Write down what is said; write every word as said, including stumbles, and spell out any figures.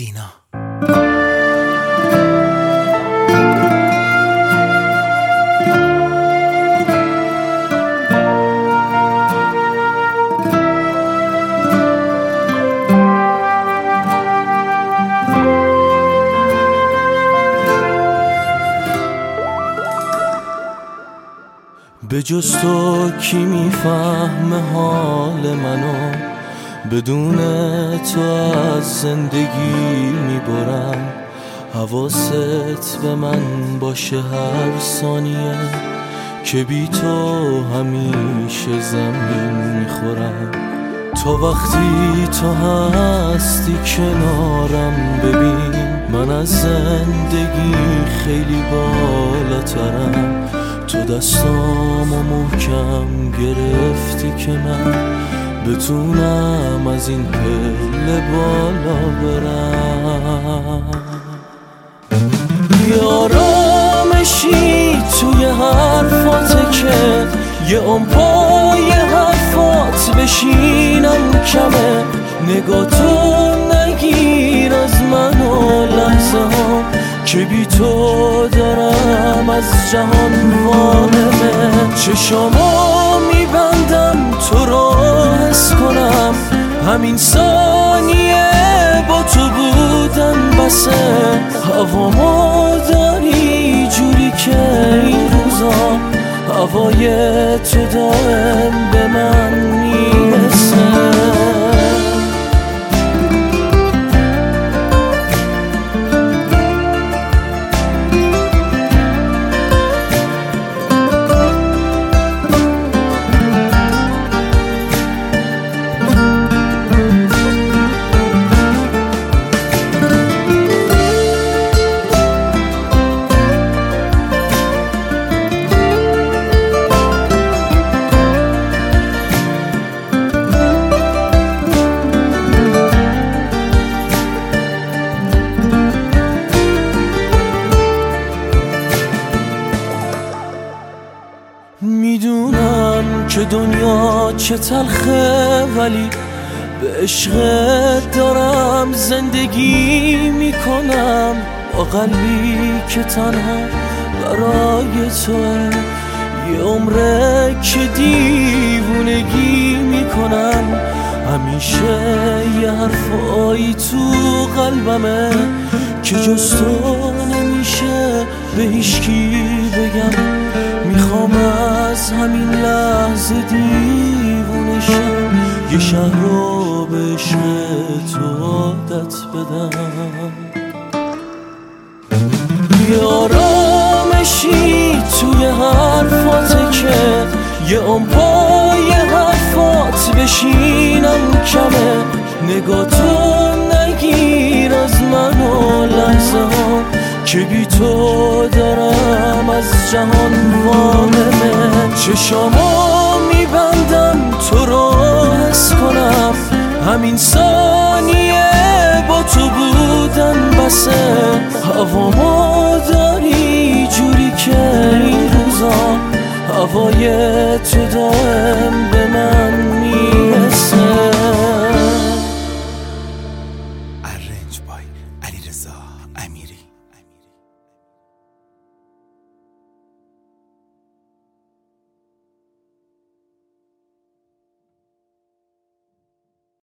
سینا. به جز تو کی میفهمه حال منو، بدون تو از زندگی میبرم. حواست به من باشه هر ثانیه که بی تو همیشه زمین میخورم. تا وقتی تو هستی کنارم ببین، من از زندگی خیلی بالاترم. تو دستامو محکم گرفتی که من بتونم از این پله بالا برم. یارامشی توی حرفاته که یه اون پای حرفات بشینم کمه. نگاه تو نگیر از من و لحظه ها که بی تو دارم از جهان وانمه. چشامو میبندم تو رو حس کنم، همین ثانیه با تو بودن بسه. هوامو داری جوری که این روزا هوای تو دائم به من میرسه. میدونم که دنیا چه تلخه، ولی به عشقت دارم زندگی میکنم. با قلبی که تنها برای توه، یه عمره که دیوونگی میکنم. همیشه یه حرفایی تو قلبمه که جز تو نمیشه به هیچکی بگم. میخوام از همین لحظه دیوونه شم، یه شهر رو به عشق تو عادت بدم. یارامشی توی حرفاته که یه اون پای حرفات بشینم کمه. نگاه تو نگیر از من و لحظه ها که بی تو دارم از جهان وانمه. چشامو میبندم تو رو حس کنم، همین ثانیه با تو بودن بسه. هوامو داری جوری که این روزا هوای تو دائم به من میرسه.